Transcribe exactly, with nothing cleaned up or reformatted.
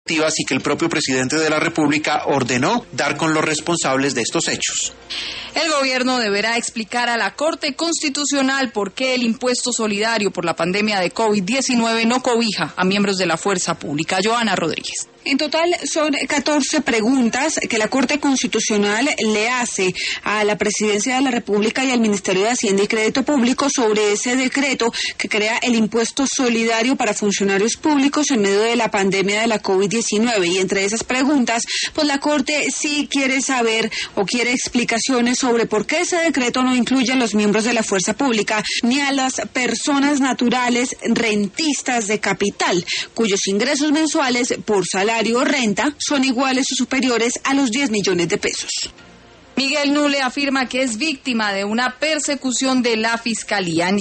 y que el propio presidente de la República ordenó dar con los responsables de estos hechos. El gobierno deberá explicar a la Corte Constitucional por qué el impuesto solidario por la pandemia de COVID diecinueve no cobija a miembros de la fuerza pública. Joana Rodríguez. En total son catorce preguntas que la Corte Constitucional le hace a la Presidencia de la República y al Ministerio de Hacienda y Crédito Público sobre ese decreto que crea el impuesto solidario para funcionarios públicos en medio de la pandemia de la COVID diecinueve. Y entre esas preguntas, pues la Corte sí quiere saber o quiere explicaciones sobre por qué ese decreto no incluye a los miembros de la fuerza pública ni a las personas naturales rentistas de capital, cuyos ingresos mensuales por salario o renta son iguales o superiores a los diez millones de pesos. Miguel Nule afirma que es víctima de una persecución de la Fiscalía.